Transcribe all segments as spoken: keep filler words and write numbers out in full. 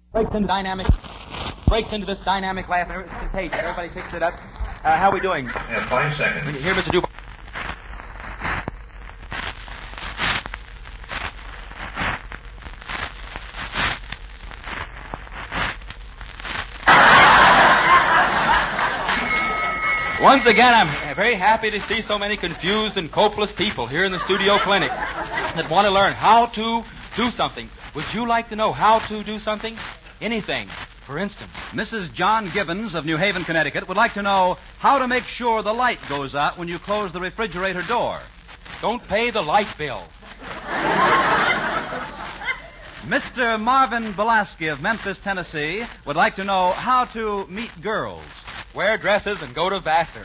breaks into dynamic, breaks into this dynamic laugh. It's contagious. Everybody picks it up. Uh, how are we doing? Yeah, five seconds. Here, Mister Dubois. Once again, I'm very happy to see so many confused and copeless people here in the studio clinic that want to learn how to do something. Would you like to know how to do something? Anything. For instance, Missus John Gibbons of New Haven, Connecticut, would like to know how to make sure the light goes out when you close the refrigerator door. Don't pay the light bill. Mister Marvin Belaski of Memphis, Tennessee, would like to know how to meet girls. Wear dresses and go to Vassar.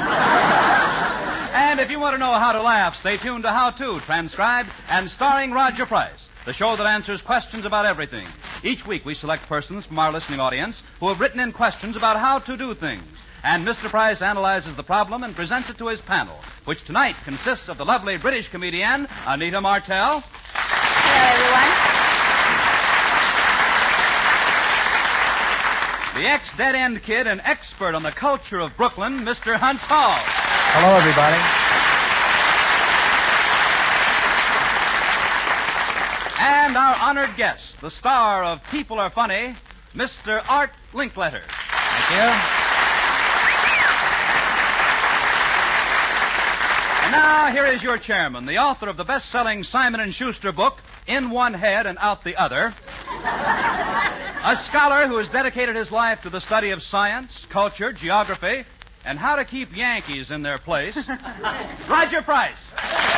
And if you want to know how to laugh, stay tuned to How To, transcribed and starring Roger Price, the show that answers questions about everything. Each week we select persons from our listening audience who have written in questions about how to do things. And Mister Price analyzes the problem and presents it to his panel, which tonight consists of the lovely British comedian, Anita Martell. Hello, everyone. The ex-dead-end kid and expert on the culture of Brooklyn, Mister Huntz Hall. Hello, everybody. And our honored guest, the star of People Are Funny, Mister Art Linkletter. Thank you. And now, here is your chairman, the author of the best-selling Simon and Schuster book, In One Head and Out the Other. A scholar who has dedicated his life to the study of science, culture, geography, and how to keep Yankees in their place, Roger Price.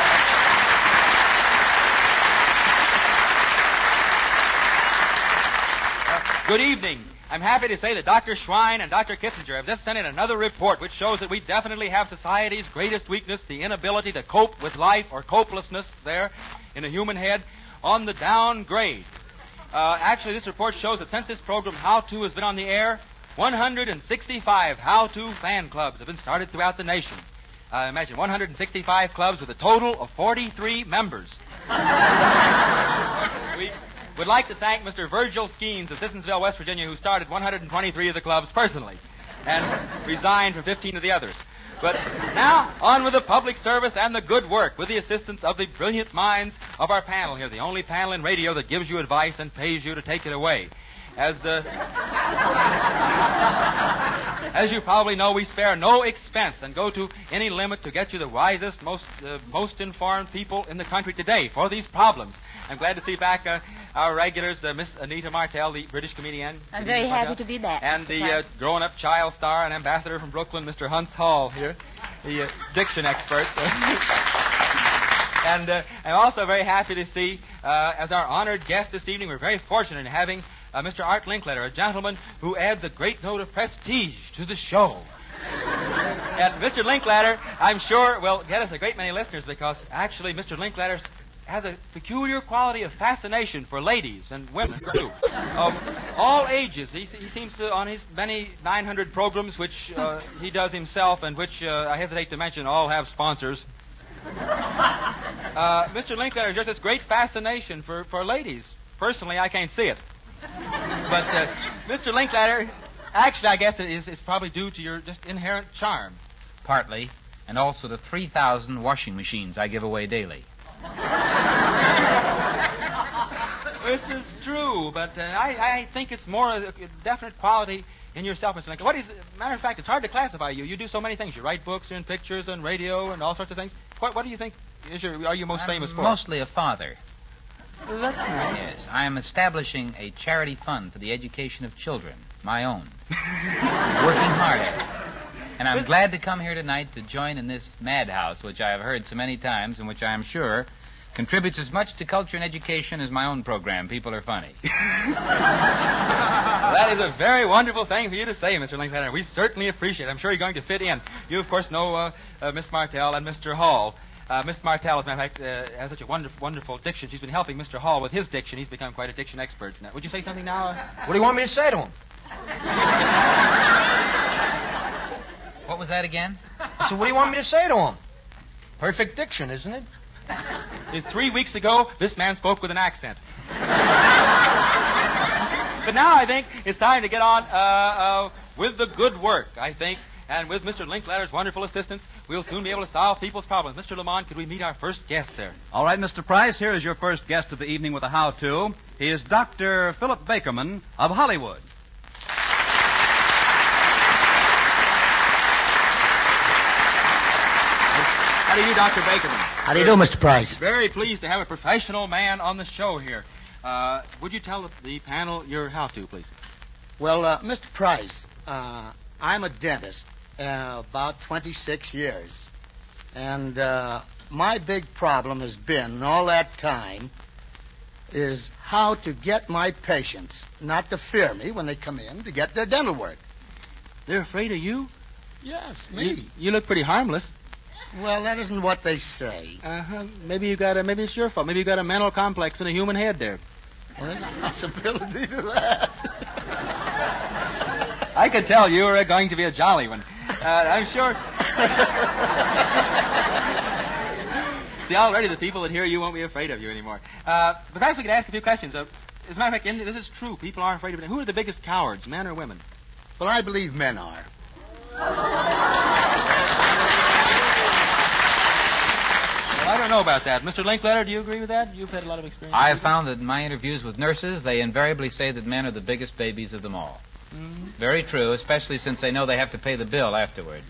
Uh, good evening. I'm happy to say that Doctor Schwein and Doctor Kissinger have just sent in another report which shows that we definitely have society's greatest weakness, the inability to cope with life or copelessness there in a human head on the downgrade. Uh, actually, this report shows that since this program, How To, has been on the air, one hundred sixty-five How To fan clubs have been started throughout the nation. Uh, imagine, one hundred sixty-five clubs with a total of forty-three members. We would like to thank Mister Virgil Skeens of Sissonsville, West Virginia, who started one hundred twenty-three of the clubs personally and resigned from fifteen of the others. But now, on with the public service and the good work with the assistance of the brilliant minds of our panel here, the only panel in radio that gives you advice and pays you to take it away. As uh, as you probably know, we spare no expense and go to any limit to get you the wisest, most uh, most informed people in the country today for these problems. I'm glad to see back uh, our regulars, uh, Miss Anita Martell, the British comedian. I'm very Martell, happy to be back. And the uh, grown-up child star and ambassador from Brooklyn, Mister Huntz Hall here, the uh, diction expert. And uh, I'm also very happy to see, uh, as our honored guest this evening, we're very fortunate in having uh, Mister Art Linkletter, a gentleman who adds a great note of prestige to the show. And Mister Linkletter, I'm sure, will get us a great many listeners because actually Mister Linkletter has a peculiar quality of fascination for ladies and women, too, of all ages. He, he seems to, on his many nine hundred programs, which uh, he does himself and which uh, I hesitate to mention all have sponsors, uh, Mister Linkletter has just this great fascination for, for ladies. Personally, I can't see it. But uh, Mister Linkletter, actually, I guess it is, is probably due to your just inherent charm. Partly, and also the three thousand washing machines I give away daily. This is true, but uh, I, I think it's more a, a definite quality in yourself, Mister Lincoln. What is, matter of fact, it's hard to classify you. You do so many things. You write books, you're in pictures and radio and all sorts of things. What, what do you think is your, are you most I'm famous for? Mostly a father. Well, that's nice. Yes, I am establishing a charity fund for the education of children, my own. Working hard at it. And I'm glad to come here tonight to join in this madhouse, which I have heard so many times and which I am sure contributes as much to culture and education as my own program, People Are Funny. That is a very wonderful thing for you to say, Mister Linkletter. We certainly appreciate it. I'm sure you're going to fit in. You, of course, know uh, uh, Miss Martell and Mister Hall. Uh, Miss Martell, as a matter of fact, uh, has such a wonderful, wonderful diction. She's been helping Mister Hall with his diction. He's become quite a diction expert. Now, would you say something now? Uh... What do you want me to say to him? What was that again? I said, what do you want me to say to him? Perfect diction, isn't it? Three weeks ago, this man spoke with an accent. But now I think it's time to get on uh, uh, with the good work, I think. And with Mister Linkletter's wonderful assistance, we'll soon be able to solve people's problems. Mister Lamont, could we meet our first guest there? All right, Mister Price, here is your first guest of the evening with a how-to. He is Doctor Philip Bakerman of Hollywood. How do you do, Doctor Bakerman? How do you do, Mister Price? Very pleased to have a professional man on the show here. Uh, would you tell the panel your how-to, please? Well, uh, Mister Price, uh, I'm a dentist, uh, about twenty-six years. And uh, my big problem has been, in all that time, is how to get my patients not to fear me when they come in to get their dental work. They're afraid of you? Yes, me. You, you look pretty harmless. Well, that isn't what they say. Uh-huh. Maybe you got a, maybe it's your fault. Maybe you got a mental complex in a human head there. Well, there's a possibility to that. I could tell you were going to be a jolly one. Uh, I'm sure. See, already the people that hear you won't be afraid of you anymore. Uh, but perhaps we could ask a few questions. Uh, as a matter of fact, this is true. People are afraid of it. Who are the biggest cowards, men or women? Well, I believe men are. Well, I don't know about that. Mister Linkletter, do you agree with that? You've had a lot of experience. I have found that in my interviews with nurses, they invariably say that men are the biggest babies of them all. Mm-hmm. Very true, especially since they know they have to pay the bill afterward.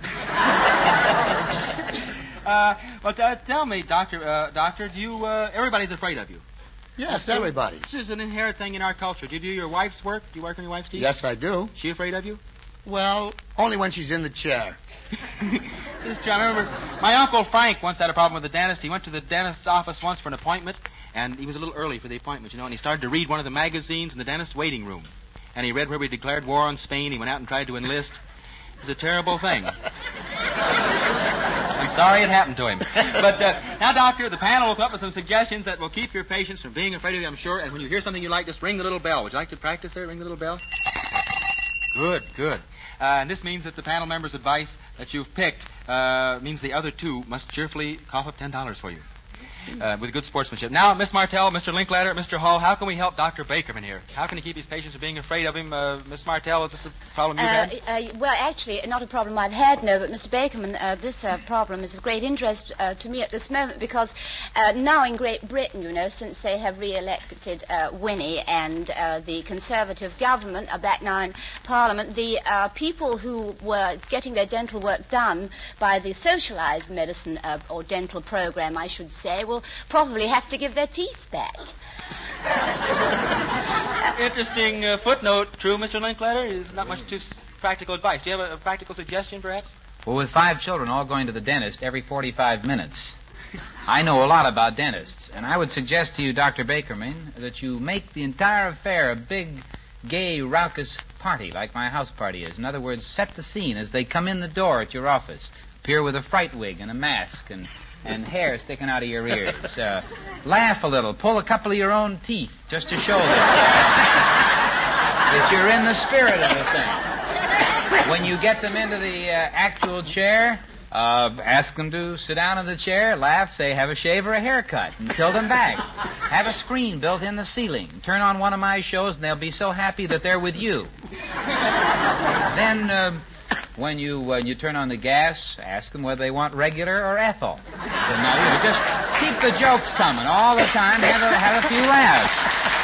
uh, but uh, tell me, Doctor, uh, Doctor, do you? Uh, everybody's afraid of you. Yes, everybody. This is an inherent thing in our culture. Do you do your wife's work? Do you work on your wife's teeth? Yes, I do. She afraid of you? Well, only when she's in the chair. Just, I remember my Uncle Frank once had a problem with the dentist. He went to the dentist's office once for an appointment, and he was a little early for the appointment, you know, and he started to read one of the magazines in the dentist's waiting room. And he read where we declared war on Spain. He went out and tried to enlist. It was a terrible thing. I'm sorry it happened to him. But uh, now, Doctor, the panel will come up with some suggestions that will keep your patients from being afraid of you, I'm sure. And when you hear something you like, just ring the little bell. Would you like to practice there? Ring the little bell? Good, good. Uh, and this means that the panel member's advice that you've picked uh, means the other two must cheerfully cough up ten dollars for you. Uh, with good sportsmanship. Now, Miss Martell, Mister Linkletter, Mister Hall, how can we help Doctor Bakerman here? How can he keep his patients from being afraid of him? Uh, Miss Martell, is this a problem you've Uh, had? uh, well, actually, not a problem I've had, no, but Mister Bakerman, uh, this uh, problem is of great interest uh, to me at this moment because uh, now in Great Britain, you know, since they have re-elected uh, Winnie and uh, the Conservative government are back now in Parliament, the uh, people who were getting their dental work done by the socialized medicine uh, or dental program, I should say, will probably have to give their teeth back. Interesting uh, footnote. True, Mister Linkletter? Is not much too s- practical advice. Do you have a, a practical suggestion, perhaps? Well, with five children all going to the dentist every forty-five minutes, I know a lot about dentists, and I would suggest to you, Doctor Bakerman, that you make the entire affair a big, gay, raucous party like my house party is. In other words, set the scene as they come in the door at your office. Appear with a fright wig and a mask and, and hair sticking out of your ears. Uh, laugh a little. Pull a couple of your own teeth just to show them that you're in the spirit of the thing. When you get them into the uh, actual chair, uh, ask them to sit down in the chair, laugh, say, have a shave or a haircut, and tilt them back. Have a screen built in the ceiling. Turn on one of my shows, and they'll be so happy that they're with you. Then, uh, when you when you turn on the gas, ask them whether they want regular or ethyl. So now you just keep the jokes coming all the time. Have a, have a few laughs.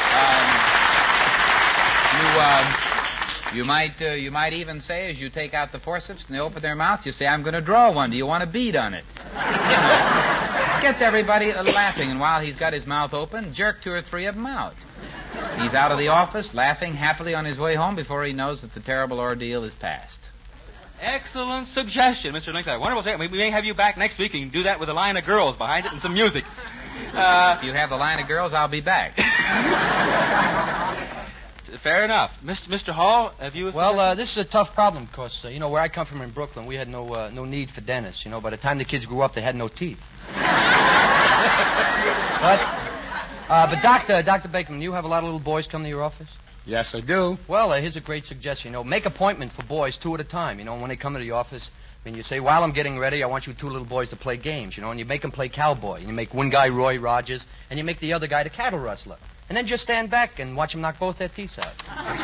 Um, you... Uh, You might uh, you might even say, as you take out the forceps and they open their mouth, you say, I'm going to draw one. Do you want a bead on it? You know, gets everybody uh, laughing, and while he's got his mouth open, jerk two or three of them out. He's out of the office, laughing happily on his way home before he knows that the terrible ordeal is past. Excellent suggestion, Mister Linkletter. Wonderful. We may have you back next week. You can do that with a line of girls behind it and some music. Uh, if you have the line of girls, I'll be back. Fair enough. Mister Mister Hall, have you... Well, uh, this is a tough problem because, uh, you know, where I come from in Brooklyn, we had no uh, no need for dentists. You know, by the time the kids grew up, they had no teeth. but, uh, but Doctor Doctor Bakerman, you have a lot of little boys come to your office? Yes, I do. Well, uh, here's a great suggestion. You know, make appointment for boys two at a time. You know, when they come to the office, mean, you say, while I'm getting ready, I want you two little boys to play games, you know, and you make them play cowboy. And you make one guy Roy Rogers, and you make the other guy the cattle rustler. And then just stand back and watch them knock both their teeth out.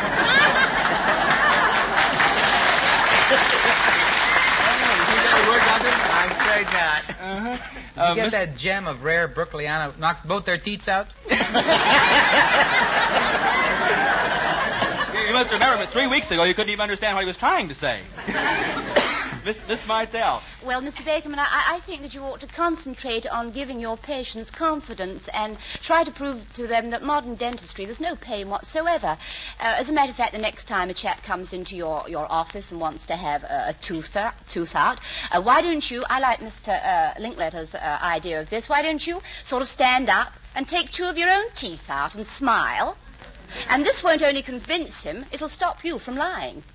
I'm afraid not. Uh-huh. Did Uh, you get Miss- that gem of rare Brooklyana? Knocked both their teats out? You must remember that three weeks ago you couldn't even understand what he was trying to say. Miss Miss Martell. Well, Mister Bakerman, I, I think that you ought to concentrate on giving your patients confidence and try to prove to them that modern dentistry, there's no pain whatsoever. Uh, as a matter of fact, the next time a chap comes into your, your office and wants to have a, a tooth, uh, tooth out, uh, why don't you, I like Mister Uh, Linkletter's uh, idea of this, why don't you sort of stand up and take two of your own teeth out and smile? And this won't only convince him, it'll stop you from lying.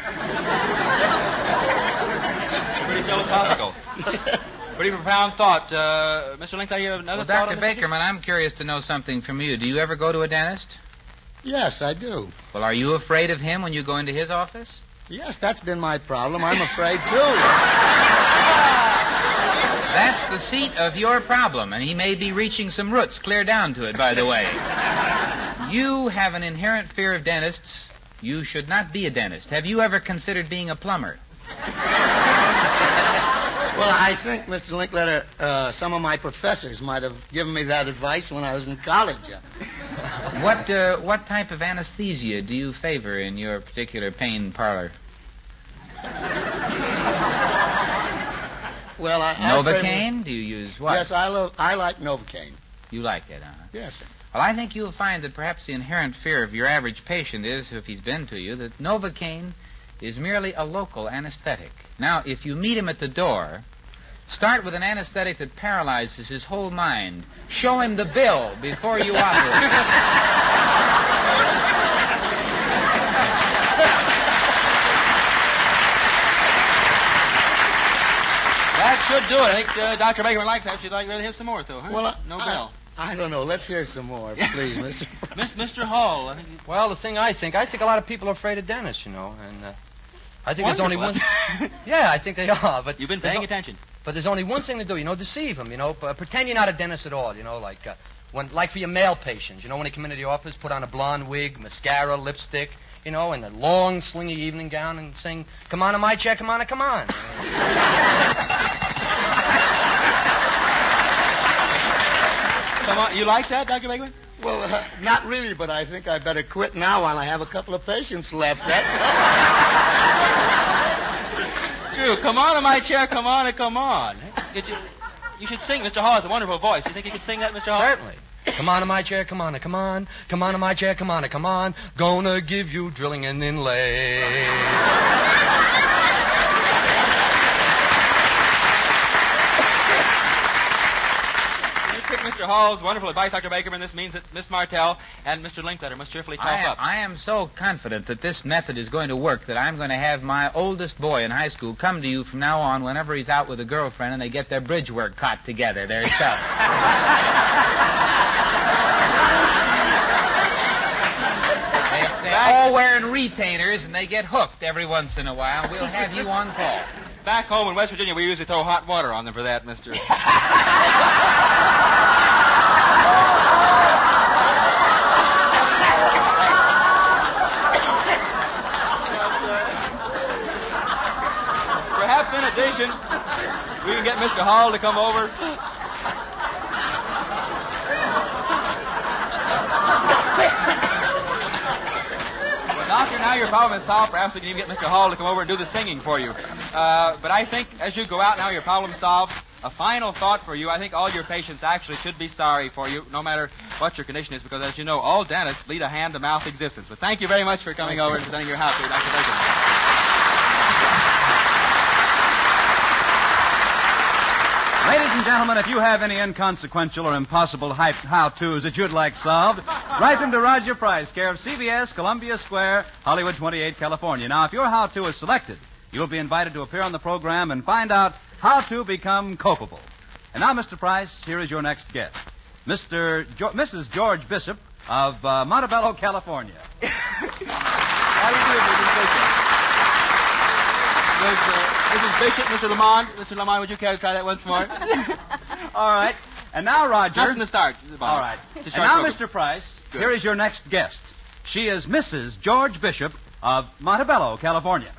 Pretty philosophical. Pretty profound thought. Uh, Mister Linkletter, you have another Well, thought Doctor on this issue? Bakerman, I'm curious to know something from you. Do you ever go to a dentist? Yes, I do. Well, are you afraid of him when you go into his office? Yes, that's been my problem. I'm afraid, too. That's the seat of your problem, and he may be reaching some roots clear down to it, by the way. You have an inherent fear of dentists. You should not be a dentist. Have you ever considered being a plumber? Well, I think, Mister Linkletter, uh, some of my professors might have given me that advice when I was in college. What uh, what type of anesthesia do you favor in your particular pain parlor? Well, I... I Novocaine? Do you use what? Yes, I, lo- I like Novocaine. You like it, huh? Yes, sir. Well, I think you'll find that perhaps the inherent fear of your average patient is, if he's been to you, that Novocaine is merely a local anesthetic. Now, if you meet him at the door, start with an anesthetic that paralyzes his whole mind. Show him the bill before you operate. That should do it. I think uh, Doctor Bakerman likes that. She'd like to hear some more, though, huh? Well, I, no I, bill. I don't know. Let's hear some more, please, Mister Miss, Mister Hall. I think Well, the thing I think, I think a lot of people are afraid of dentists, you know, and uh, I think there's only one... Wonderful. Yeah, I think they are, but... You've been there's paying o- attention. But there's only one thing to do, you know, deceive them, you know, p- pretend you're not a dentist at all, you know, like uh, when, like for your male patients, you know, when they come into the office, put on a blonde wig, mascara, lipstick, you know, and a long, swingy evening gown and sing, "Come on to my chair, come on, come on." Come on. You like that, Doctor Bakerman? Well, uh, not really, but I think I better quit now while I have a couple of patients left. That's True. Come on to my chair. Come on and come on. Did you, you should sing. Mister Hall has a wonderful voice. You think you could sing that, Mister Hall? Certainly. Come on to my chair, come on, come on. Come on to my chair, come on, come on. Gonna give you drilling and inlay. Mister Hall's wonderful advice, Doctor Bakerman. This means that Miss Martell and Mister Linkletter must cheerfully I cough am, up. I am so confident that this method is going to work that I'm going to have my oldest boy in high school come to you from now on whenever he's out with a girlfriend and they get their bridge work caught together. Their stuff. they, they're all wearing retainers and they get hooked every once in a while. We'll have you on call. Back home in West Virginia, we usually throw hot water on them for that, Mister Perhaps in addition, we can get Mister Hall to come over. Well, Doctor, now your problem is solved. Perhaps we can even get Mister Hall to come over and do the singing for you. Uh, but I think as you go out now, your problem's solved. A final thought for you. I think all your patients actually should be sorry for you, no matter what your condition is, because as you know, all dentists lead a hand-to-mouth existence. But thank you very much for coming over and presenting your house to Doctor Bakerman. Ladies and gentlemen, if you have any inconsequential or impossible hy- how-tos that you'd like solved, write them to Roger Price, care of C B S, Columbia Square, Hollywood twenty-eight, California. Now, if your how-to is selected, you'll be invited to appear on the program and find out how to become copable. And now, Mister Price, here is your next guest, Mister Jo- Missus George Bishop of uh, Montebello, California. How do you do, Mister Bishop? Was, uh, Missus Bishop, Mister Lamont. Mister Lamont, would you care to try that once more? All right. And now, Roger. Not from the start. All right. It's a And short now, program. Mister Price, Good. here is your next guest. She is Missus George Bishop of Montebello, California.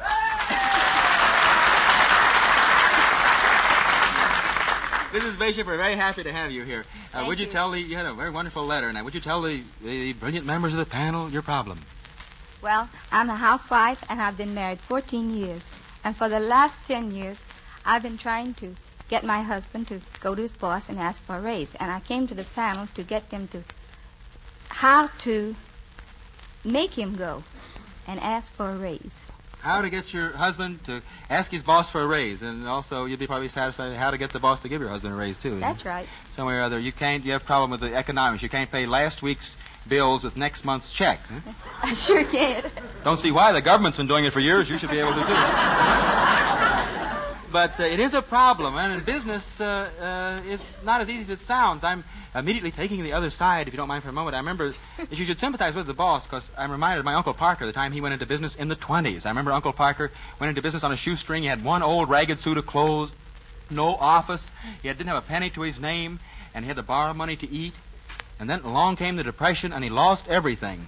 Missus Bishop, we're very happy to have you here. Uh, Thank would you, you. tell the, you had a very wonderful letter, now would you tell the, the brilliant members of the panel your problem? Well, I'm a housewife, and I've been married fourteen years. And for the last ten years, I've been trying to get my husband to go to his boss and ask for a raise. And I came to the panel to get them to how to make him go and ask for a raise. How to get your husband to ask his boss for a raise, and also you'd be probably satisfied with how to get the boss to give your husband a raise, too. That's right. Somewhere or other, you can't, you have a problem with the economics. You can't pay last week's bills with next month's check. Huh? I sure can. Don't see why. The government's been doing it for years. You should be able to, too. But uh, it is a problem, and in business, uh, uh, it's not as easy as it sounds. I'm immediately taking the other side, if you don't mind for a moment. I remember that you should sympathize with the boss, because I'm reminded of my Uncle Parker, the time he went into business in the twenties. I remember Uncle Parker went into business on a shoestring. He had one old ragged suit of clothes, no office. He had, didn't have a penny to his name, and he had to borrow money to eat. And then along came the Depression, and he lost everything.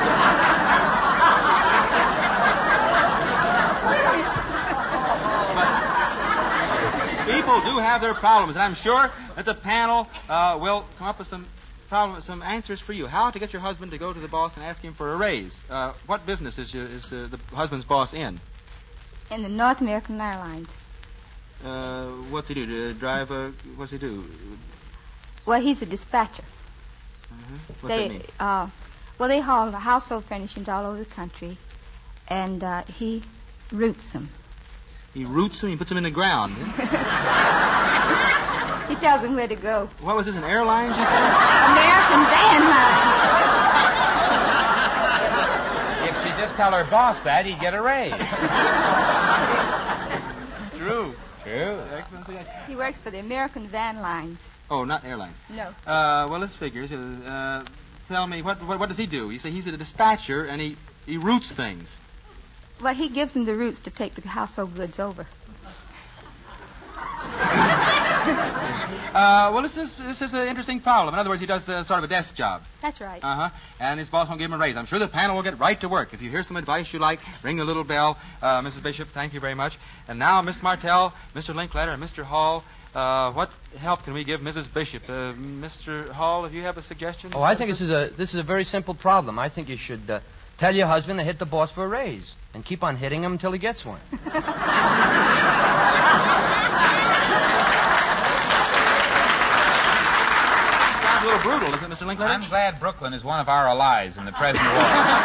People do have their problems, and I'm sure that the panel uh, will come up with some problem, some answers for you. How to get your husband to go to the boss and ask him for a raise. Uh, what business is, your, is uh, the husband's boss in? In the North American Airlines. Uh, what's he do? To drive a... What's he do? Well, he's a dispatcher. Uh-huh. What's they, that mean? Uh, well, they haul household furnishings all over the country, and uh, he routes them. He roots them, he puts them in the ground. He tells them where to go. What was this, an airline, you said? American Van Line. If she just tell her boss that, he'd get a raise. True. True. Excellent. He works for the American Van Lines. Oh, not airline. No. Uh, well, let's figure. Uh, tell me, what, what what does he do? You say he's a dispatcher, and he, he routes things. Well, he gives them the routes to take the household goods over. Uh, well, this is this is an interesting problem. In other words, he does uh, sort of a desk job. That's right. Uh-huh. And his boss won't give him a raise. I'm sure the panel will get right to work. If you hear some advice you like, ring the little bell. Uh, Missus Bishop, thank you very much. And now, Miss Martell, Mister Linkletter, and Mister Hall, uh, what help can we give Missus Bishop? Uh, Mister Hall, if you have a suggestion? Oh, I think this is a this is a very simple problem. I think you should uh, tell your husband to hit the boss for a raise and keep on hitting him until he gets one. Sounds a little brutal, isn't it, Mister Linkletter? I'm glad Brooklyn is one of our allies in the present war.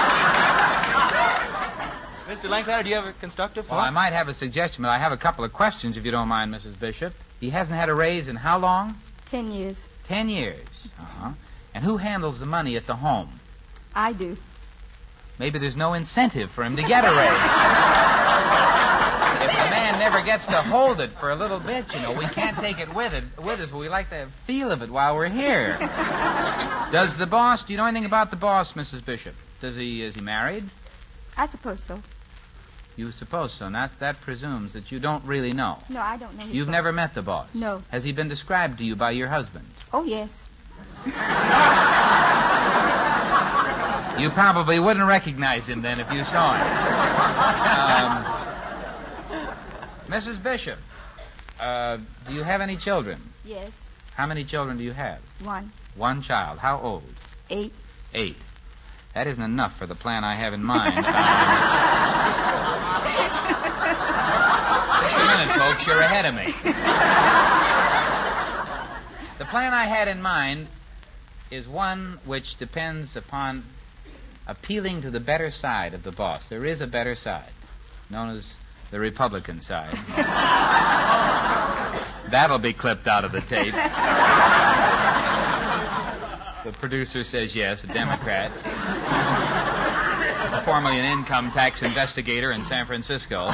Mister Linkletter, do you have a constructive Well, I thought? might have a suggestion, but I have a couple of questions, if you don't mind, Missus Bishop. He hasn't had a raise in how long? Ten years. Ten years. Uh-huh. And who handles the money at the home? I do. Maybe there's no incentive for him to get a raise. If the man never gets to hold it for a little bit, you know, we can't take it with it with us, but we like the feel of it while we're here. Does the boss, do you know anything about the boss, Missus Bishop? Does he, is he married? I suppose so. You suppose so. Not, that presumes that you don't really know. No, I don't know. his You've boss. never met the boss? No. Has he been described to you by your husband? Oh, yes. You probably wouldn't recognize him then if you saw him. Um, Missus Bishop, uh, do you have any children? Yes. How many children do you have? One. One child. How old? Eight. Eight. That isn't enough for the plan I have in mind. Uh, just a minute, folks. You're ahead of me. The plan I had in mind is one which depends upon appealing to the better side of the boss. There is a better side, known as the Republican side. That'll be clipped out of the tape. The producer says yes, a Democrat. Formerly an income tax investigator in San Francisco.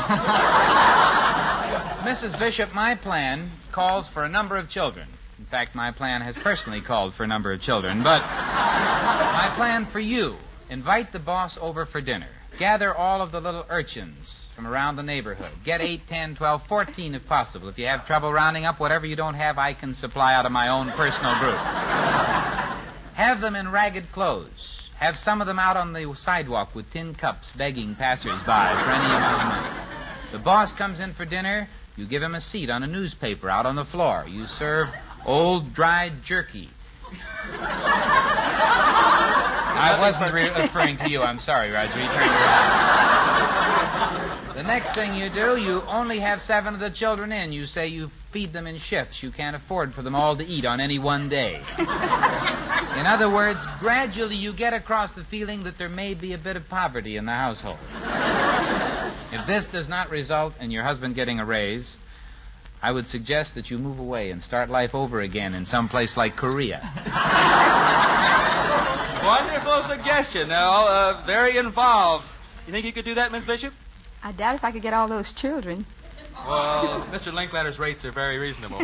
Missus Bishop, my plan calls for a number of children. In fact, my plan has personally called for a number of children. But my plan for you, invite the boss over for dinner. Gather all of the little urchins from around the neighborhood. Get eight, ten, twelve, fourteen if possible. If you have trouble rounding up, whatever you don't have, I can supply out of my own personal group. Have them in ragged clothes. Have some of them out on the sidewalk with tin cups begging passersby for any amount of money. The boss comes in for dinner. You give him a seat on a newspaper out on the floor. You serve old dried jerky. I wasn't re- referring to you. I'm sorry, Roger. You turned around. The next thing you do, you only have seven of the children in. You say you feed them in shifts. You can't afford for them all to eat on any one day. In other words, gradually you get across the feeling that there may be a bit of poverty in the household. If this does not result in your husband getting a raise, I would suggest that you move away and start life over again in some place like Korea. Wonderful suggestion. Now, uh, very involved. You think you could do that, Miss Bishop? I doubt if I could get all those children. Well, Mister Linkletter's rates are very reasonable.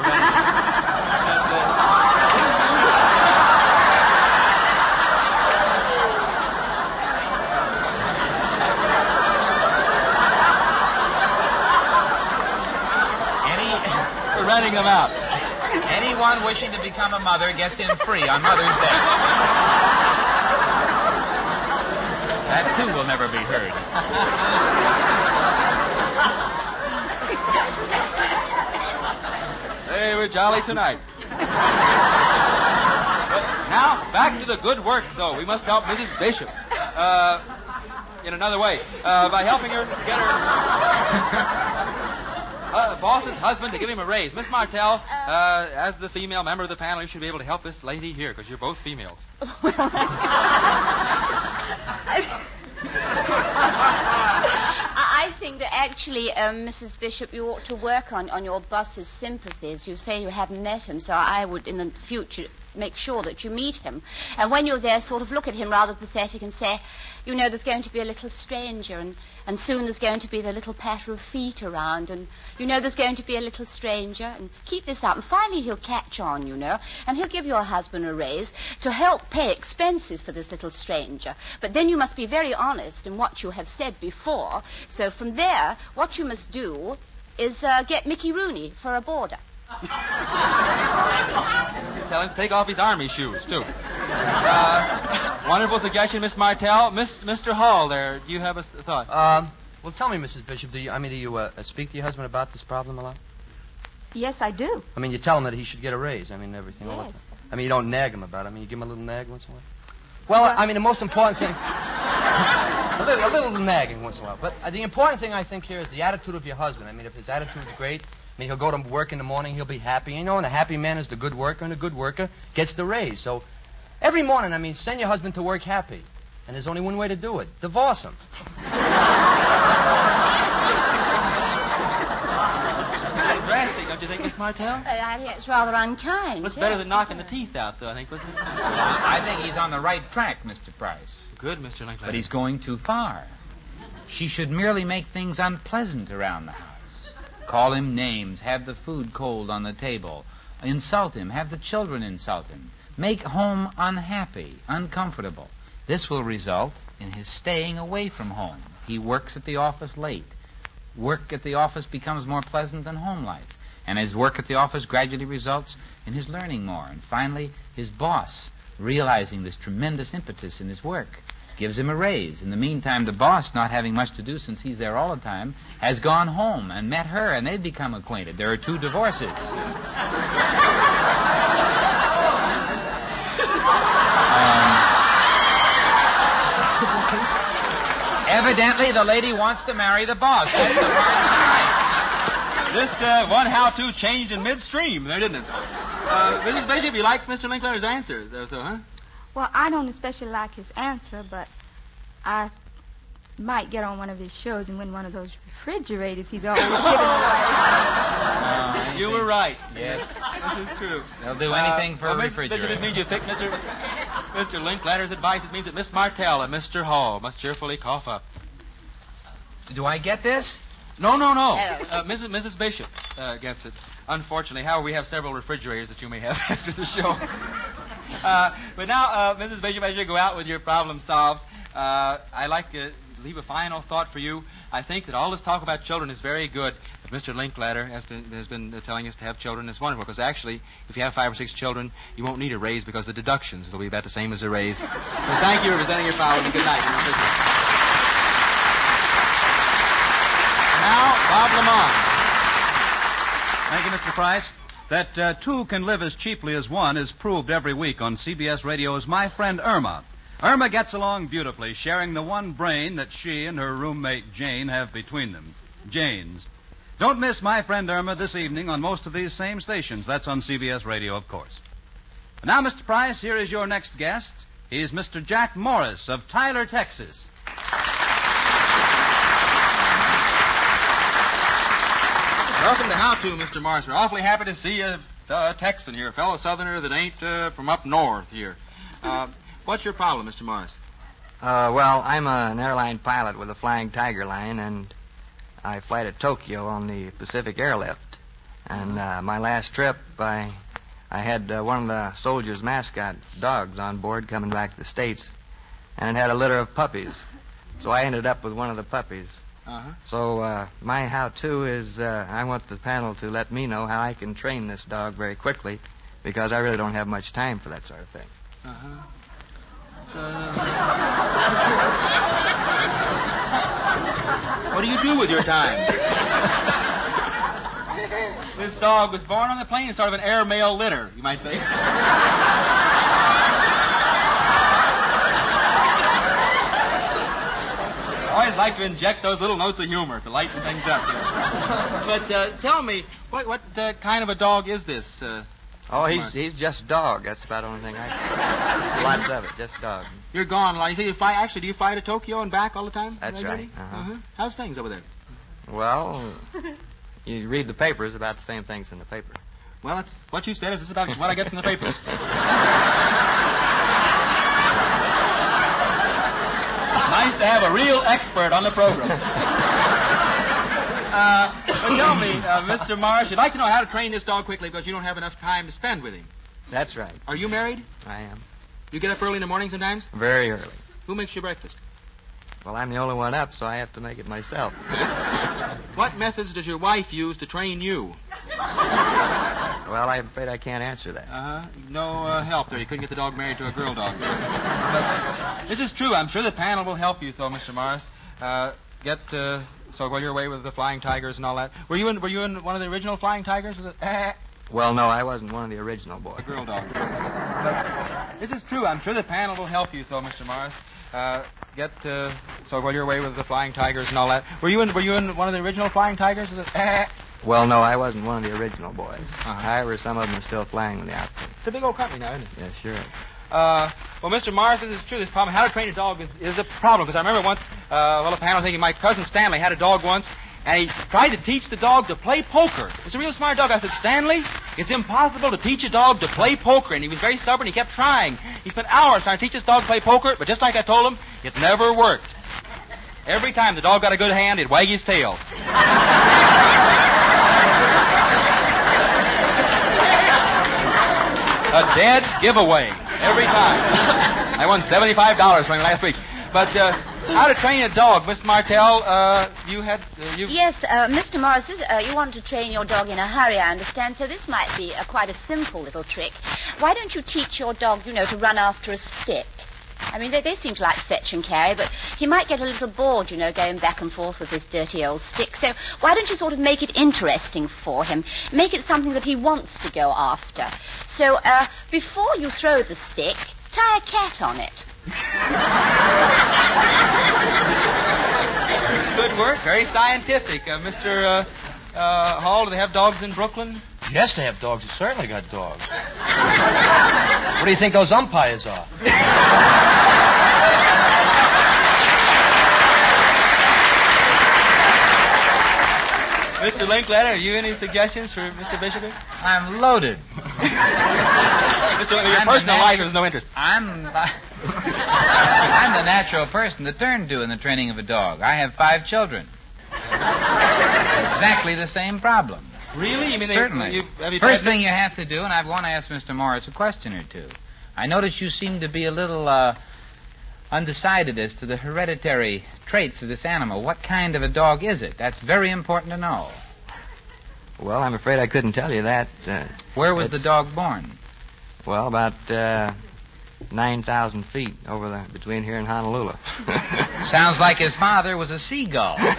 We're renting them out. Anyone wishing to become a mother gets in free on Mother's Day. That, too, will never be heard. Hey, we're jolly tonight. Now, back to the good work, though. We must help Missus Bishop. Uh, in another way. Uh, by helping her get her... Uh, boss's husband to give him a raise. Miss Martell, uh, as the female member of the panel, you should be able to help this lady here, because you're both females. I think that actually, um, Missus Bishop, you ought to work on, on your boss's sympathies. You say you haven't met him, so I would, in the future, make sure that you meet him. And when you're there, sort of look at him rather pathetic and say, you know, there's going to be a little stranger, and, and soon there's going to be the little patter of feet around, and, you know, there's going to be a little stranger, and keep this up. And finally he'll catch on, you know, and he'll give your husband a raise to help pay expenses for this little stranger. But then you must be very honest in what you have said before. So from there, what you must do is uh, get Mickey Rooney for a boarder. Tell him to take off his army shoes, too. Uh, wonderful suggestion, Miss Martell. Miss, Mister Hall there, do you have a s- thought? Um, well, tell me, Missus Bishop, do you, I mean, do you uh, speak to your husband about this problem a lot? Yes, I do. I mean, you tell him that he should get a raise. I mean, everything. All the Yes. time. I mean, you don't nag him about it. I mean, you give him a little nag once in a while. Well, I mean, the most important thing... a, little, a little nagging once in a while. But uh, the important thing, I think, here is the attitude of your husband. I mean, if his attitude's great... I mean, he'll go to work in the morning, he'll be happy. You know, and a happy man is the good worker, and a good worker gets the raise. So every morning, I mean, send your husband to work happy. And there's only one way to do it. Divorce him. Drastic, don't you think, Miss Martell? Uh, I think it's rather unkind. What's yes. better than knocking the teeth out, though, I think, wasn't it? I think he's on the right track, Mister Price. Good, Mister Linkletter. But he's going too far. She should merely make things unpleasant around the house. Call him names, have the food cold on the table, insult him, have the children insult him, make home unhappy, uncomfortable. This will result in his staying away from home. He works at the office late. Work at the office becomes more pleasant than home life, and his work at the office gradually results in his learning more. And finally, his boss, realizing this tremendous impetus in his work, gives him a raise. In the meantime, the boss, not having much to do since he's there all the time, has gone home and met her, and they've become acquainted. There are two divorces. um, evidently, the lady wants to marry the boss. That's the boss. This uh, one how-to changed in midstream there, didn't it? Uh, Missus Bishop, you like Mister Linkletter's answer, though, so, huh? Well, I don't especially like his answer, but I might get on one of his shows and win one of those refrigerators he's always giving away. Uh, You were right. Yes. This is true. They'll do anything Uh, for well, a Miss refrigerator. Bishop, this means you pick Mister Mister Linkletter's advice. It means that Miss Martell and Mister Hall must cheerfully cough up. Do I get this? No, no, no. No. Uh, Missus Missus Bishop uh, gets it. Unfortunately, however, we have several refrigerators that you may have after the show. Uh, but now, uh, Missus Bishop, as you go out with your problem solved, uh, I like uh, leave a final thought for you. I think that all this talk about children is very good. But Mister Linkletter has been, has been uh, telling us to have children. It's wonderful because actually, if you have five or six children, you won't need a raise because the deductions will be about the same as a raise. So thank you for presenting your power and good night. Now, Bob Lamont. Thank you, Mister Price. That uh, two can live as cheaply as one is proved every week on C B S Radio's My Friend Irma. Irma gets along beautifully, sharing the one brain that she and her roommate Jane have between them. Jane's. Don't miss My Friend Irma this evening on most of these same stations. That's on C B S Radio, of course. And now, Mister Price, here is your next guest. He's Mister Jack Morris of Tyler, Texas. Welcome to How To, Mister Morris. We're awfully happy to see a, a Texan here, a fellow Southerner that ain't uh, from up north here. Uh, what's your problem, Mister Morris? Uh, well, I'm a, an airline pilot with the Flying Tiger Line, and I fly to Tokyo on the Pacific Airlift. And uh, my last trip, I I had uh, one of the soldiers' mascot dogs on board coming back to the States, and it had a litter of puppies. So I ended up with one of the puppies. Uh-huh. So uh, my how-to is uh, I want the panel to let me know how I can train this dog very quickly, because I really don't have much time for that sort of thing. Uh-huh. So, what do you do with your time? This dog was born on the plane, sort of an airmail litter, you might say. I always like to inject those little notes of humor to lighten things up. But uh, tell me, what what uh, kind of a dog is this? Uh, oh, he's he's just dog. That's about the only thing I can. Lots of it, just dog. You're gone. Like you say, you fly. Actually, do you fly to Tokyo and back all the time? That's right. Uh-huh. Uh-huh. How's things over there? Well, you read the papers about the same things in the paper. Well, it's what you said is just about what I get from the papers. Nice to have a real expert on the program. Uh, but tell me, uh, Mister Morris, you'd like to know how to train this dog quickly because you don't have enough time to spend with him. That's right. Are you married? I am. You get up early in the morning sometimes? Very early. Who makes your breakfast? Well, I'm the only one up, so I have to make it myself. What methods does your wife use to train you? Well, I'm afraid I can't answer that. Uh-huh. No uh, help there. You couldn't get the dog married to a girl dog. But this is true. I'm sure the panel will help you, though, Mister Morris. Uh, get uh, so while you're away with the Flying Tigers and all that. Were you in? Were you in one of the original Flying Tigers? Was it, uh, well, no, I wasn't one of the original boys. The girl dog. But this is true. I'm sure the panel will help you, though, Mister Morris. Uh, get uh, so while you're away with the Flying Tigers and all that. Were you in? Were you in one of the original Flying Tigers? Was it, uh, Well, no, I wasn't one of the original boys. Uh-huh. However, some of them are still flying with the outfit. It's a big old company now, isn't it? Yeah, sure. Uh, well, Mister Morris, this is true. This problem, how to train a dog, is, is a problem. Because I remember once, uh, well, the panel thinking my cousin Stanley had a dog once, and he tried to teach the dog to play poker. It's a real smart dog. I said, Stanley, it's impossible to teach a dog to play poker. And he was very stubborn. He kept trying. He spent hours trying to teach his dog to play poker, but just like I told him, it never worked. Every time the dog got a good hand, he'd wag his tail. A dead giveaway every time. I won seventy-five dollars from him last week. But uh, how to train a dog, Miss Martell? Uh, you had uh, you. Yes, uh, Mister Morris, this, uh, you want to train your dog in a hurry, I understand. So this might be a, quite a simple little trick. Why don't you teach your dog, you know, to run after a stick? I mean, they, they seem to like fetch and carry, but he might get a little bored, you know, going back and forth with this dirty old stick. So why don't you sort of make it interesting for him? Make it something that he wants to go after. So uh, before you throw the stick, tie a cat on it. Good work. Very scientific. Uh, Mister Uh, uh, Hall, do they have dogs in Brooklyn? Yes, they have dogs. They certainly got dogs. What do you think those umpires are? Mister Linkletter, have you any suggestions for Mister Bishopton? I'm loaded. Mister Your I'm personal natu- life has no interest. I'm uh, I'm the natural person to turn to in the training of a dog. I have five children. Exactly the same problem. Really? You mean Certainly. They, you, have you First tried thing you have to do, and I want to ask Mister Morris a question or two. I notice you seem to be a little, uh, undecided as to the hereditary traits of this animal. What kind of a dog is it? That's very important to know. Well, I'm afraid I couldn't tell you that. Uh, Where was the it's- dog born? Well, about uh, nine thousand feet over the between here and Honolulu. Sounds like his father was a seagull. Uh,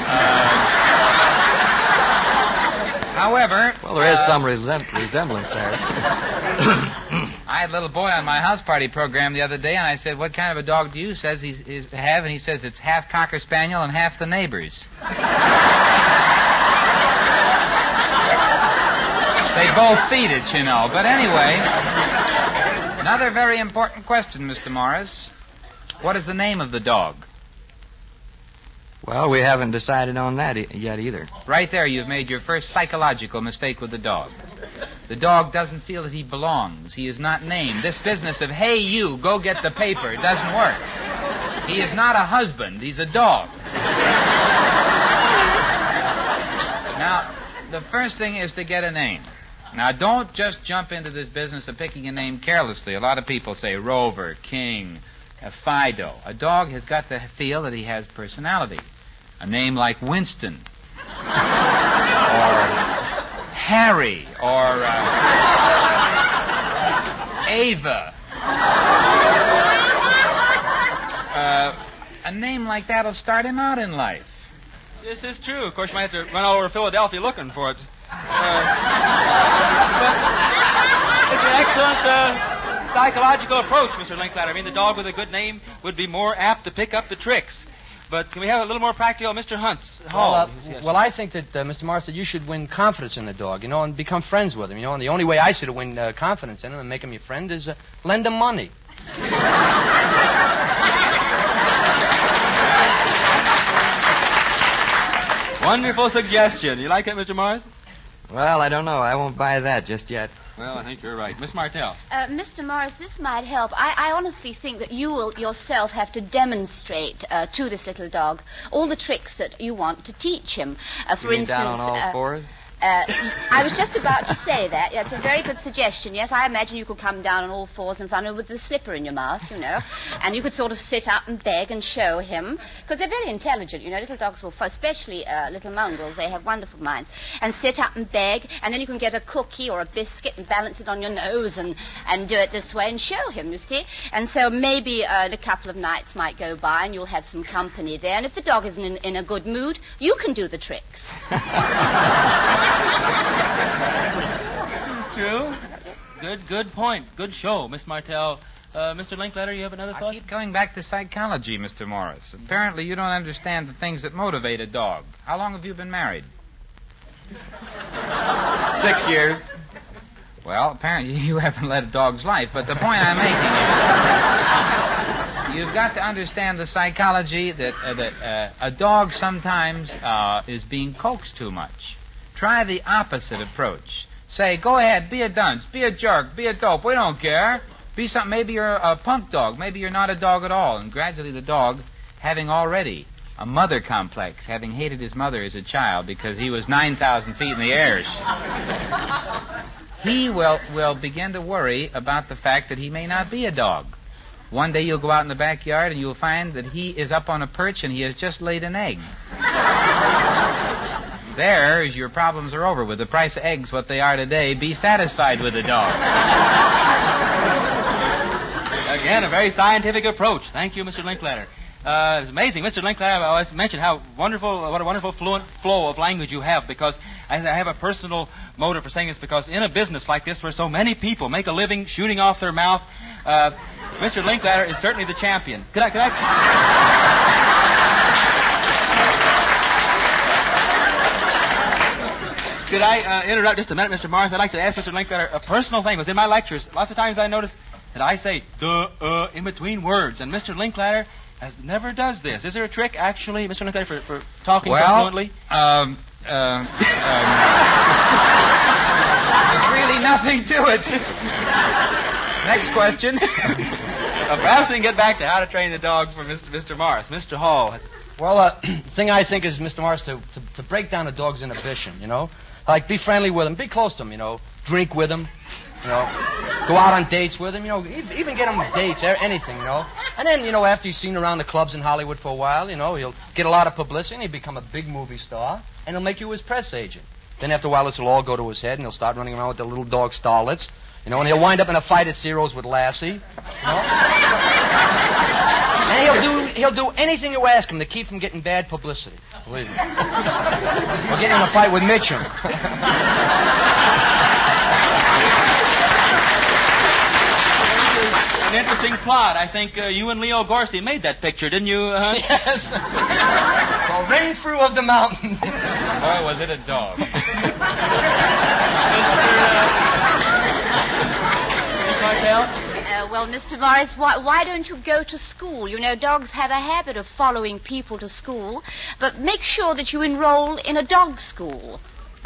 however... Well, there is uh, some resem- resemblance there. I had a little boy on my house party program the other day, and I said, what kind of a dog do you says he's, he's have? And he says it's half Cocker Spaniel and half the neighbors. They both feed it, you know. But anyway, another very important question, Mister Morris. What is the name of the dog? Well, we haven't decided on that e- yet either. Right there, you've made your first psychological mistake with the dog. The dog doesn't feel that he belongs. He is not named. This business of, hey, you, go get the paper, it doesn't work. He is not a husband. He's a dog. Now, the first thing is to get a name. Now, don't just jump into this business of picking a name carelessly. A lot of people say Rover, King, uh, Fido. A dog has got to feel that he has personality. A name like Winston, or Harry, or uh, Ava. Uh, a name like that will start him out in life. This is true. Of course, you might have to run all over Philadelphia looking for it. Uh, but it's an excellent uh, psychological approach, Mister Linklater. I mean, the dog with a good name would be more apt to pick up the tricks. But can we have a little more practical, Mister Hunts? Hall? Well, uh, well, I think that, uh, Mister Morris, that you should win confidence in the dog, you know, and become friends with him, you know. And the only way I see to win uh, confidence in him and make him your friend is uh, lend him money. Wonderful suggestion. You like that, Mister Morris? Well, I don't know. I won't buy that just yet. Well, I think you're right. Miss Martell. Uh, Mister Morris, this might help. I, I honestly think that you will yourself have to demonstrate uh, to this little dog all the tricks that you want to teach him. Uh, for You mean instance, down on all uh, fours? Uh, I was just about to say that. That's a very good suggestion. Yes, I imagine you could come down on all fours in front of him with the slipper in your mouth, you know, and you could sort of sit up and beg and show him, because they're very intelligent, you know. Little dogs will, especially uh, little mongrels, they have wonderful minds, and sit up and beg, and then you can get a cookie or a biscuit and balance it on your nose and, and do it this way and show him, you see. And so maybe uh, in a couple of nights might go by and you'll have some company there, and if the dog isn't in, in a good mood, you can do the tricks. True. Good, good point. Good show, Miss Martell. Uh, Mister Linklater, you have another I thought? keep going back to psychology, Mister Morris. Apparently you don't understand the things that motivate a dog. How long have you been married? Six years. Well, apparently you haven't led a dog's life, but the point I'm making is you've got to understand the psychology that, uh, that uh, a dog sometimes uh, is being coaxed too much. Try the opposite approach. Say, go ahead, be a dunce, be a jerk, be a dope, we don't care. Be something, maybe you're a punk dog, maybe you're not a dog at all. And gradually the dog, having already a mother complex, having hated his mother as a child because he was nine thousand feet in the air, he will, will begin to worry about the fact that he may not be a dog. One day you'll go out in the backyard and you'll find that he is up on a perch and he has just laid an egg. There, as your problems are over. With the price of eggs what they are today, be satisfied with the dog. Again, a very scientific approach. Thank you, Mister Linklater. Uh, it's amazing. Mister Linklater, I always mentioned how wonderful, what a wonderful fluent flow of language you have, because I have a personal motive for saying this, because in a business like this where so many people make a living shooting off their mouth, uh, Mister Linklater is certainly the champion. Could I... Could I Could I uh, interrupt just a minute, Mister Morris? I'd like to ask Mister Linklater a personal thing. It was in my lectures. Lots of times I notice that I say duh, uh, in between words, and Mister Linklater has never does this. Is there a trick, actually, Mister Linklater, for, for talking well, so fluently? Um, um, um, there's really nothing to it. Next question. Well, perhaps we can get back to how to train the dog for Mister Mister Morris. Mister Hall. Well, uh, the thing I think is, Mister Morris, to, to, to break down a dog's inhibition, you know? Like, be friendly with him, be close to him, you know? Drink with him, you know? Go out on dates with him, you know? Even get him dates, anything, you know? And then, you know, after he's seen around the clubs in Hollywood for a while, you know, he'll get a lot of publicity and he'll become a big movie star, and he'll make you his press agent. Then after a while, this will all go to his head, and he'll start running around with the little dog starlets, you know, and he'll wind up in a fight at Ciro's with Lassie, you know? And he'll do he'll do anything you ask him to keep from getting bad publicity. Believe me. Or getting in a fight with Mitchum. An interesting plot. I think uh, you and Leo Gorcey made that picture, didn't you? Uh, Yes. Well, ring through of the mountains. Boy, was it a dog. Mister Martell? Uh, well, Mister Morris, why, why don't you go to school? You know, dogs have a habit of following people to school, but make sure that you enroll in a dog school.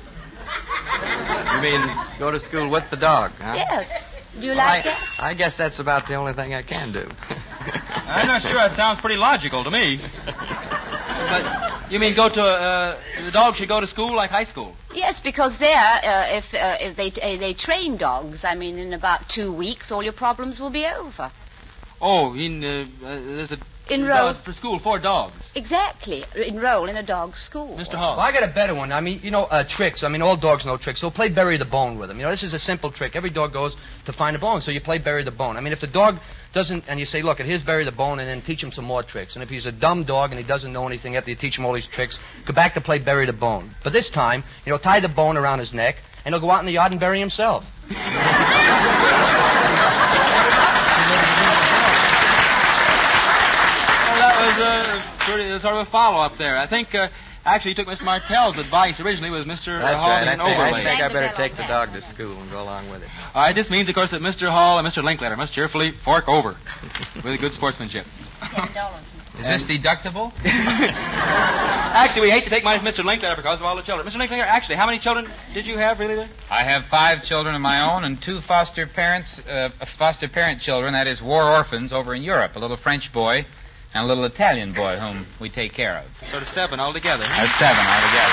You mean go to school with the dog, huh? Yes. Do you Well, like I, that? I guess that's about the only thing I can do. I'm not sure. That sounds pretty logical to me. But you mean go to uh, the dog should go to school like high school? Yes, because there, uh, if, uh, if they uh, they train dogs, I mean, in about two weeks, all your problems will be over. Oh, in uh, uh, there's a Enroll. uh, for school for dogs. Exactly. Enroll in a dog school. Mister Well, Hall. I got a better one. I mean, you know, uh, tricks. I mean, all dogs know tricks. So play bury the bone with them. You know, this is a simple trick. Every dog goes to find a bone, so you play bury the bone. I mean, if the dog doesn't, and you say, look, here's bury the bone, and then teach him some more tricks. And if he's a dumb dog and he doesn't know anything after you teach him all these tricks, go back to play bury the bone. But this time, you know, tie the bone around his neck, and he'll go out in the yard and bury himself. That was uh, sort of, sort of a follow-up there. I think uh, actually you took Mister Martell's advice originally with Mister That's Hall right. I and think, I Overlay. think I better take the dog to school and go along with it. All right, this means, of course, that Mister Hall and Mister Linklater must cheerfully fork over with good sportsmanship. Ten dollars. Is this deductible? Actually, we hate to take money from Mister Linklater because of all the children. Mister Linklater, actually, how many children did you have, really, there? I have five children of my own and two foster parents, uh, foster parent children, that is war orphans over in Europe, a little French boy and a little Italian boy whom we take care of. Sort of seven altogether. huh? That's seven altogether.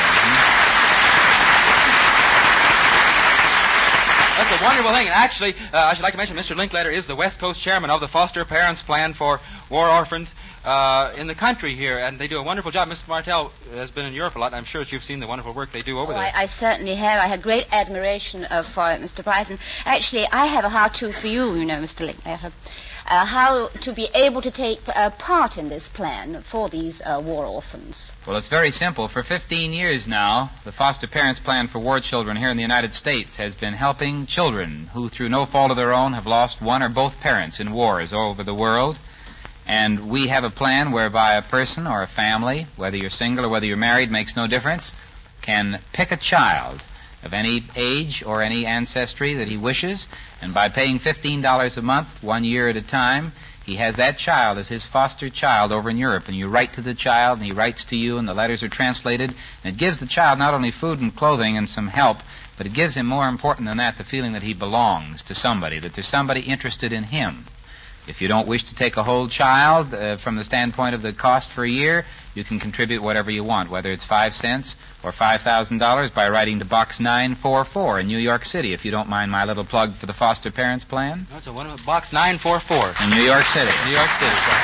That's a wonderful thing. And actually, uh, I should like to mention Mister Linklater is the West Coast chairman of the Foster Parents Plan for War Orphans uh, in the country here, and they do a wonderful job. Mister Martell has been in Europe a lot, and I'm sure that you've seen the wonderful work they do over Oh, there. I, I certainly have. I had great admiration uh, for it, Mister Bryson. Actually, I have a how-to for you, you know, Mister Linklater. Uh, how to be able to take uh, part in this plan for these uh, war orphans. Well, it's very simple. For fifteen years now, the Foster Parents Plan for War Children here in the United States has been helping children who, through no fault of their own, have lost one or both parents in wars all over the world. And we have a plan whereby a person or a family, whether you're single or whether you're married, makes no difference, can pick a child of any age or any ancestry that he wishes, and by paying fifteen dollars a month, one year at a time, he has that child as his foster child over in Europe, and you write to the child, and he writes to you, and the letters are translated, and it gives the child not only food and clothing and some help, but it gives him, more important than that, the feeling that he belongs to somebody, that there's somebody interested in him. If you don't wish to take a whole child uh, from the standpoint of the cost for a year, you can contribute whatever you want, whether it's five cents or five thousand dollars by writing to Box nine four four in New York City, if you don't mind my little plug for the Foster Parents Plan. That's a wonderful box nine four four. In New York City. New York City, sir.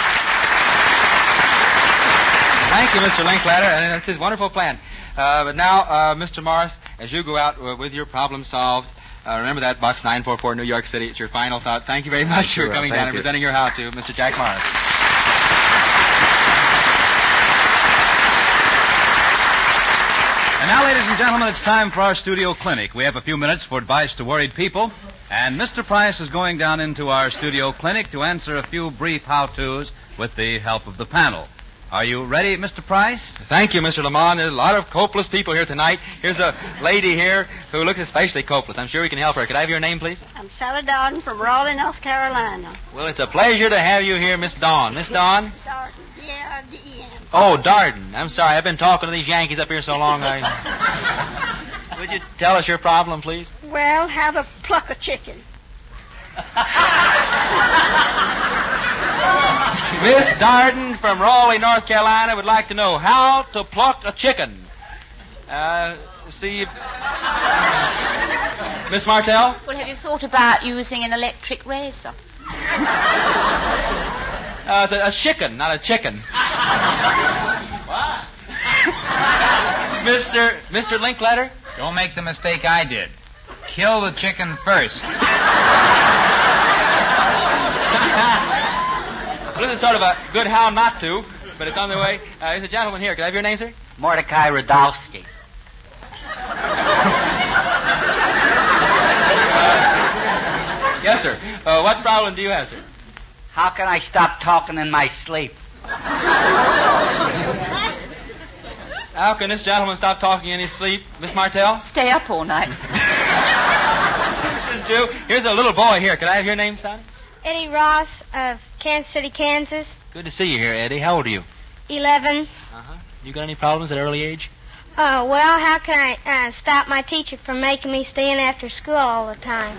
Thank you, Mister Linklater, and that's his wonderful plan. Uh, but now, uh, Mister Morris, as you go out uh, with your problem solved, uh, remember that box nine four four, New York City. It's your final thought. Thank you very much Sure, for coming thank down and you. presenting your how-to, Mister Jack Morris. And now, ladies and gentlemen, it's time for our studio clinic. We have a few minutes for advice to worried people, and Mister Price is going down into our studio clinic to answer a few brief how-tos with the help of the panel. Are you ready, Mister Price? Thank you, Mister Lamont. There's a lot of copeless people here tonight. Here's a lady here who looks especially copeless. I'm sure we can help her. Could I have your name, please? I'm Sally Dawden from Raleigh, North Carolina. Well, it's a pleasure to have you here, Miss Dawn. Miss Dawn? Darden, D A R D E N. Oh, Darden. I'm sorry. I've been talking to these Yankees up here so long. I... Would you tell us your problem, please? Well, how to pluck a chicken. Miss Darden from Raleigh, North Carolina would like to know how to pluck a chicken. Uh, see, Miss Martell? Well, have you thought about using an electric razor? Uh, it's a, a chicken, not a chicken. What? Mister Mister Linkletter? Don't make the mistake I did. Kill the chicken first. Well, this is sort of a good how not to, but it's on the way. Uh, there's a gentleman here. Can I have your name, sir? Mordecai Radowski. Yes, sir. Uh, what problem do you have, sir? How can I stop talking in my sleep? How can this gentleman stop talking in his sleep, Miss Martell? Stay up all night. This is Jew. Here's a little boy here. Can I have your name, son? Eddie Ross of Kansas City, Kansas. Good to see you here, Eddie. How old are you? Eleven. Uh-huh. You got any problems at an early age? Uh, well, how can I uh, stop my teacher from making me stay in after school all the time?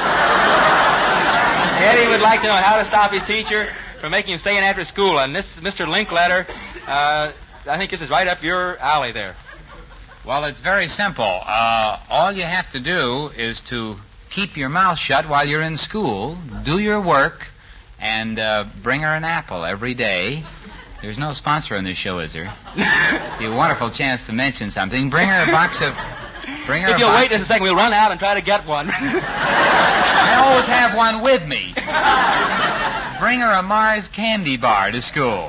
Eddie would like to know how to stop his teacher from making him stay in after school. And this is Mister Linkletter. Uh, I think this is right up your alley there. Well, it's very simple. Uh, all you have to do is to keep your mouth shut while you're in school, do your work, and uh, bring her an apple every day. There's no sponsor on this show, is there? Be a wonderful chance to mention something. Bring her a box of... Bring her if a you'll box wait just a second, we'll run out and try to get one. I always have one with me. Bring her a Mars candy bar to school.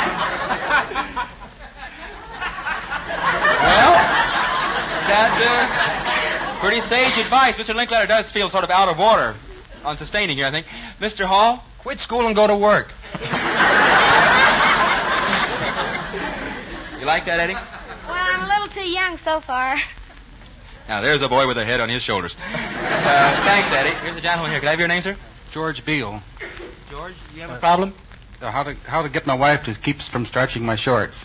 Well, that, uh, pretty sage advice. Mister Linkletter does feel sort of out of order on sustaining here, I think. Mister Hall? Quit school and go to work. You like that, Eddie? Well, I'm a little too young so far. Now, there's a boy with a head on his shoulders. Uh, thanks, Eddie. Here's a gentleman here. Can I have your name, sir? George Beale. George, do you have a problem? Uh, how to how to get my wife to keep from starching my shorts.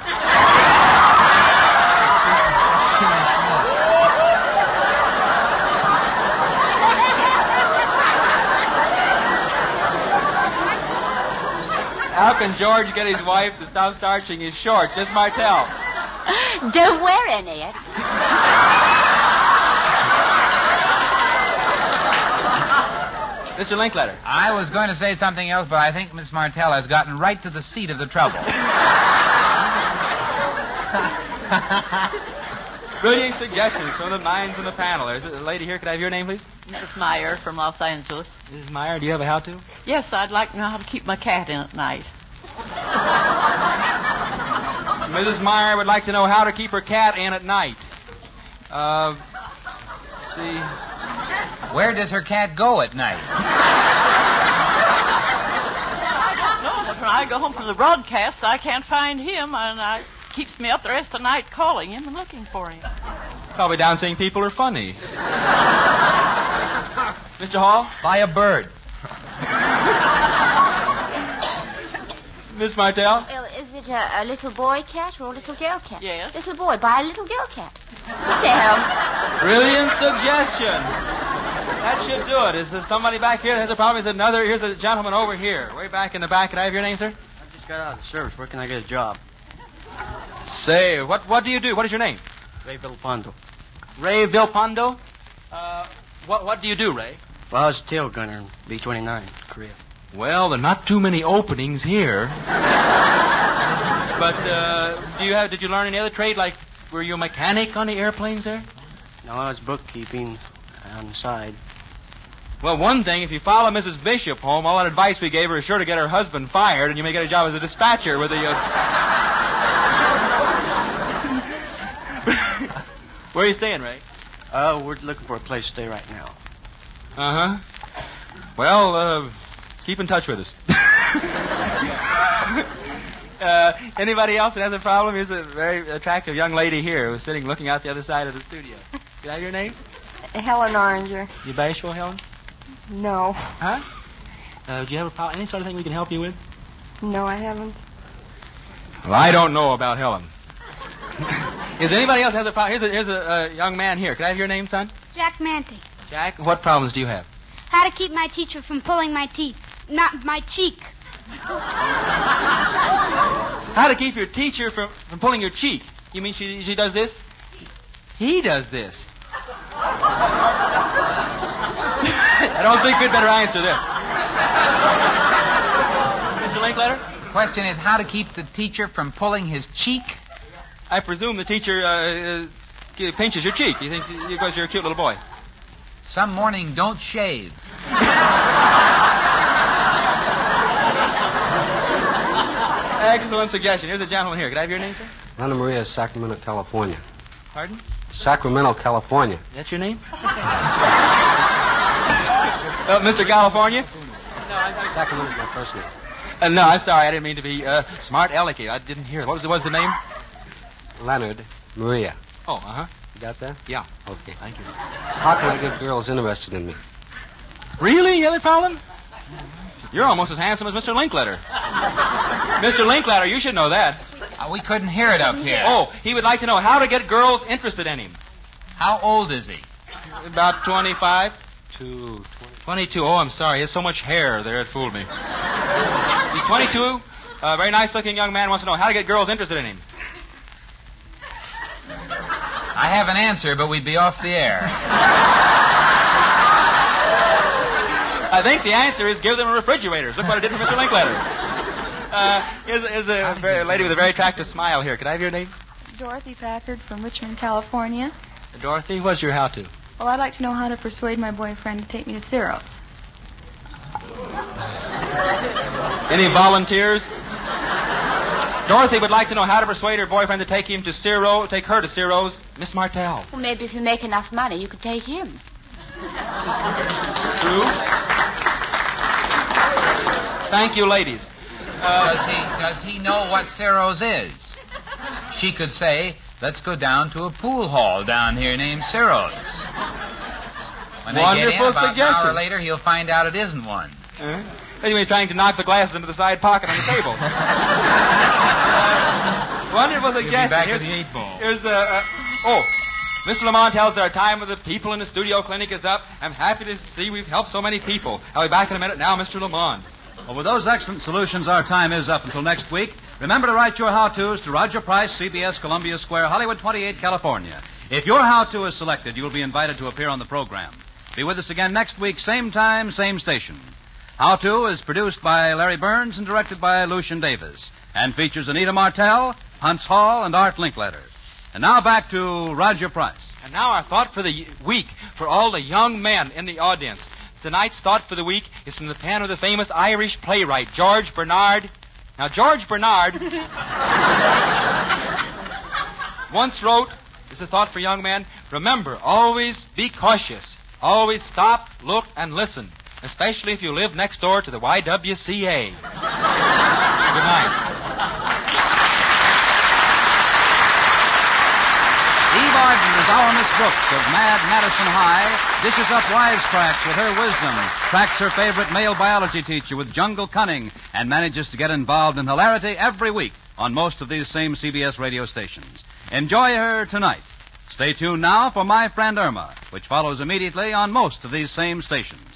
How can George get his wife to stop starching his shorts? Miss Martell. Don't wear any. Ed. Mister Linkletter. I was going to say something else, but I think Miss Martell has gotten right to the seat of the trouble. Brilliant suggestions from the minds in the panel. There's a lady here. Could I have your name, please? Missus Meyer from Los Angeles. Missus Meyer, do you have a how-to? Yes, I'd like to know how to keep my cat in at night. Missus Meyer would like to know how to keep her cat in at night. Uh, see. Where does her cat go at night? I don't know, but when I go home from the broadcast, I can't find him, and I keeps me up the rest of the night calling him and looking for him. Probably down saying people are funny. Mister Hall? Buy a bird. Miss Martell? Well, is it a, a little boy cat or a little girl cat? Yes. Little boy, buy a little girl cat. Stay home. Brilliant suggestion. That should do it. Is there somebody back here that has a problem? Is another? Here's a gentleman over here, way back in the back. Can I have your name, sir? I just got out of the service. Where can I get a job? Say, what what do you do? What is your name? Ray Villalpando. Ray Villalpando? Uh, what what do you do, Ray? Well, I was a tail gunner in B twenty-nine, Korea. Well, there are not too many openings here. But uh, do you have? Did you learn any other trade? Like, were you a mechanic on the airplanes there? No, I was bookkeeping on the side. Well, one thing, if you follow Missus Bishop home, all that advice we gave her is sure to get her husband fired, and you may get a job as a dispatcher with the... Uh... Where are you staying, Ray? Uh, we're looking for a place to stay right now. Uh-huh. Well, uh, keep in touch with us. uh, anybody else that has a problem? Here's a very attractive young lady here who's sitting looking out the other side of the studio. Can I have your name? Helen Oranger. You bashful, Helen? No. Huh? Uh, do you have a problem? Any sort of thing we can help you with? No, I haven't. Well, I don't know about Helen. Is anybody else has a problem? Here's a, here's a, a young man here. Can I have your name, son? Jack Manty. Jack, what problems do you have? How to keep my teacher from pulling my teeth. Not my cheek. How to keep your teacher from, from pulling your cheek. You mean she, she does this? He does this. I don't think we'd better answer this. Mister Linkletter? The question is how to keep the teacher from pulling his cheek? I presume the teacher uh, uh, pinches your cheek. You think because you're a cute little boy. Some morning, don't shave. Excellent suggestion. Here's a gentleman here. Could I have your name, sir? Ana Maria, Sacramento, California. Pardon? Sacramento, California. That's your name? uh, Mister California? No, I'm Sacramento's my first name. Uh, no, I'm sorry. I didn't mean to be uh, smart alecky. I didn't hear it. What was the, what was the name? Leonard Maria. Oh, uh-huh. You got that? Yeah. Okay. Thank you. How can I get girls interested in me? Really, Ellie Fowlin? You're almost as handsome as Mister Linkletter. Mister Linkletter, you should know that. Uh, we couldn't hear it up here. Oh, he would like to know how to get girls interested in him. How old is he? About twenty-five. Two, twenty-two. Oh, I'm sorry. He has so much hair there, it fooled me. He's twenty-two. A very nice-looking young man wants to know how to get girls interested in him. I have an answer, but we'd be off the air. I think the answer is give them refrigerators. Look what I did for Mister Linkletter. Uh, here's, here's a very, lady with a very attractive smile here. Could I have your name? Dorothy Packard from Richmond, California. Dorothy, what's your how-to? Well, I'd like to know how to persuade my boyfriend to take me to Ciro's. Any volunteers? Dorothy would like to know how to persuade her boyfriend to take him to Ciro, take her to Ciro's. Miss Martell. Well, maybe if you make enough money, you could take him. True. Thank you, ladies. Uh, does he does he know what Ciro's is? She could say, let's go down to a pool hall down here named Ciro's. When they Wonderful get in, about suggestion. an hour later, he'll find out it isn't one. Uh, anyway, he's trying to knock the glasses into the side pocket on the table. uh, wonderful He'll suggestion. be back here's, with the eight ball. Here's uh, uh, oh, Mister Lamont tells us our time with the people in the studio clinic is up. I'm happy to see we've helped so many people. I'll be back in a minute now, Mister Lamont. Well, with those excellent solutions, our time is up until next week. Remember to write your how-tos to Roger Price, C B S, Columbia Square, Hollywood twenty-eight, California. If your how-to is selected, you'll be invited to appear on the program. Be with us again next week, same time, same station. How-to is produced by Larry Burns and directed by Lucian Davis, and features Anita Martell, Hunts Hall, and Art Linkletter. And now back to Roger Price. And now our thought for the week for all the young men in the audience. Tonight's thought for the week is from the pen of the famous Irish playwright, George Bernard. Now, George Bernard once wrote, this is a thought for young men, remember, always be cautious. Always stop, look, and listen, especially if you live next door to the Y W C A. Good night. Eve Arden is our Miss Brooks of Mad Madison High, dishes up wisecracks with her wisdom, tracks her favorite male biology teacher with jungle cunning, and manages to get involved in hilarity every week on most of these same C B S radio stations. Enjoy her tonight. Stay tuned now for My Friend Irma, which follows immediately on most of these same stations.